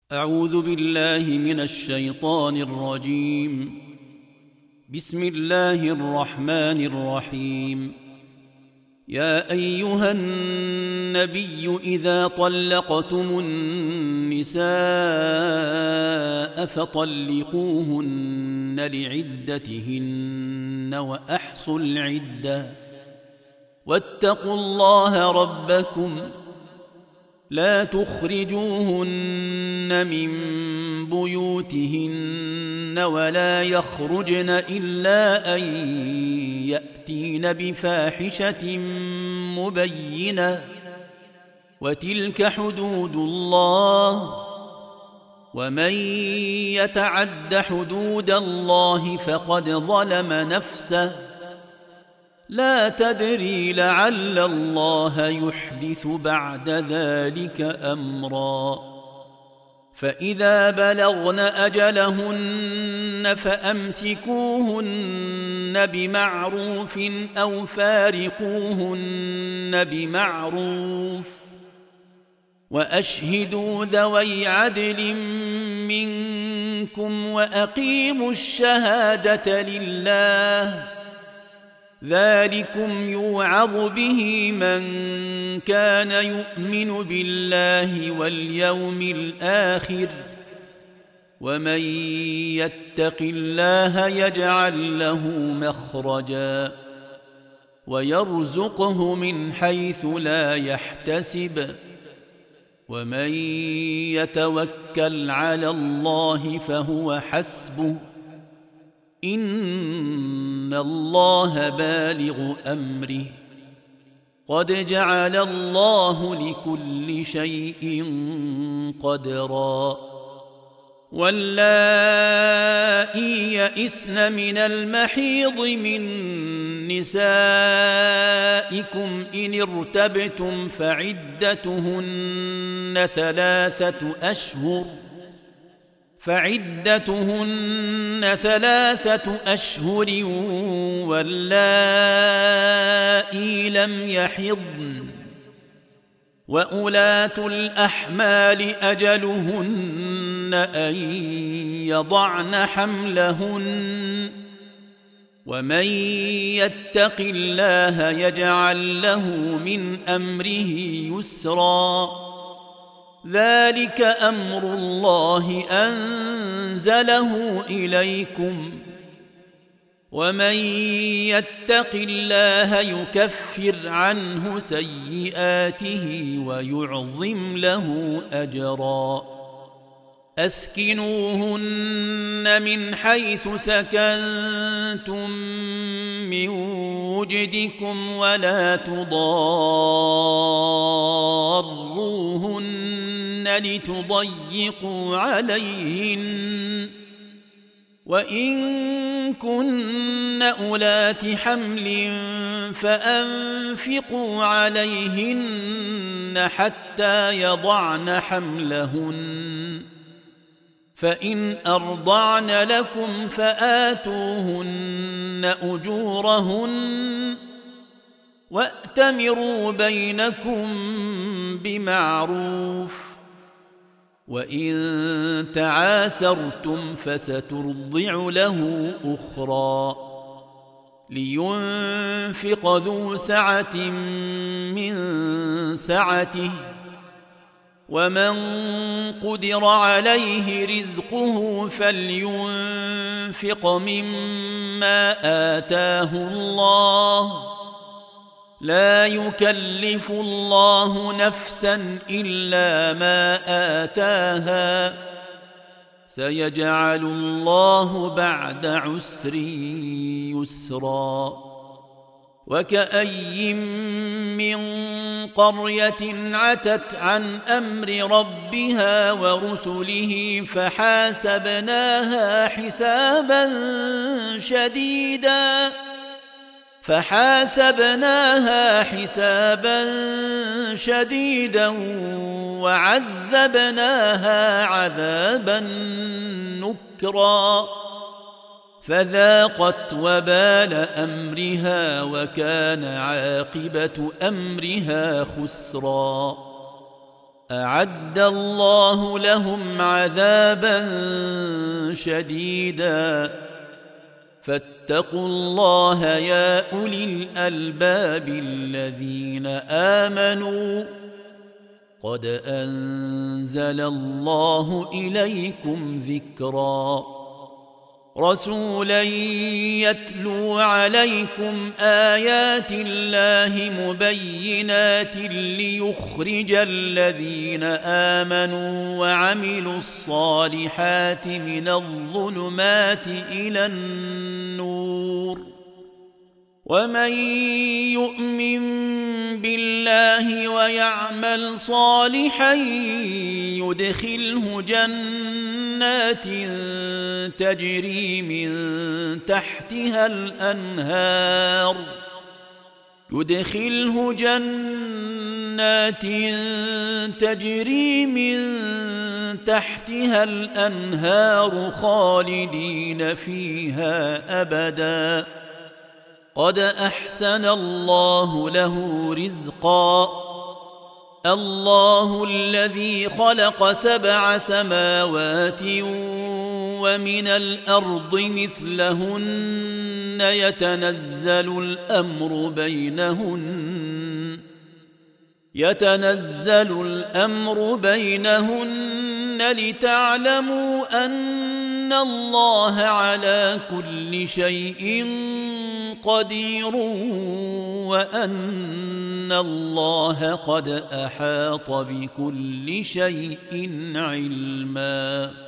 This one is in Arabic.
أعوذ بالله من الشيطان الرجيم. بسم الله الرحمن الرحيم. يا أيها النبي إذا طلقتم النساء فطلقوهن لعدتهن وأحصوا العدة واتقوا الله ربكم لا تخرجوهن من بيوتهن ولا يخرجن إلا أن يأتين بفاحشة مبينة وتلك حدود الله ومن يتعد حدود الله فقد ظلم نفسه لا تدري لعل الله يحدث بعد ذلك أمرا. فإذا بلغن أجلهن فأمسكوهن بمعروف أو فارقوهن بمعروف وأشهدوا ذوي عدل منكم وأقيموا الشهادة لله ذلكم يوعظ به من كان يؤمن بالله واليوم الآخر ومن يتق الله يجعل له مخرجا ويرزقه من حيث لا يحتسب ومن يتوكل على الله فهو حسبه إن الله بالغ أمره قد جعل الله لكل شيء قدرا. واللائي يئسن من المحيض من نسائكم إن ارتبتم فعدتهن ثلاثة أشهر واللائي لم يحضن وأولاة الأحمال أجلهن أن يضعن حملهن ومن يتق الله يجعل له من أمره يسرا ذلك أمر الله أنزله إليكم ومن يتق الله يكفر عنه سيئاته ويعظم له أجرا. أسكنوهن من حيث سكنتم من وجدكم ولا تضاروهن لتضيقوا عليهن وإن كن أولات حمل فأنفقوا عليهن حتى يضعن حملهن فإن أرضعن لكم فآتوهن أجورهن وأتمروا بينكم بمعروف وإن تعاسرتم فسترضع له أخرى لينفق ذو سعة من سعته ومن قدر عليه رزقه فلينفق مما آتاه الله لا يكلف الله نفسا إلا ما آتاها سيجعل الله بعد عسر يسرا. وكأي من قرية عتت عن أمر ربها ورسله فحاسبناها حسابا شديدا وعذبناها عذابا نكرا فذاقت وبال أمرها وكان عاقبة أمرها خسرا. أعد الله لهم عذابا شديدا فاتقوا الله يا أولي الألباب الذين آمنوا قد أنزل الله إليكم ذكرا رسولا يتلو عليكم آيات الله مبينات ليخرج الذين آمنوا وعملوا الصالحات من الظلمات إلى النور ومن يؤمن بالله ويعمل صالحا يدخله جنات تجري من تحتها الأنهار خالدين فيها أبدا قد أحسن الله له رزقا الله الذي خلق 7 سماوات ومن الأرض مثلهن يتنزل الأمر بينهن لتعلموا أن الله على كل شيء قدير وأن الله قد أحاط بكل شيء علما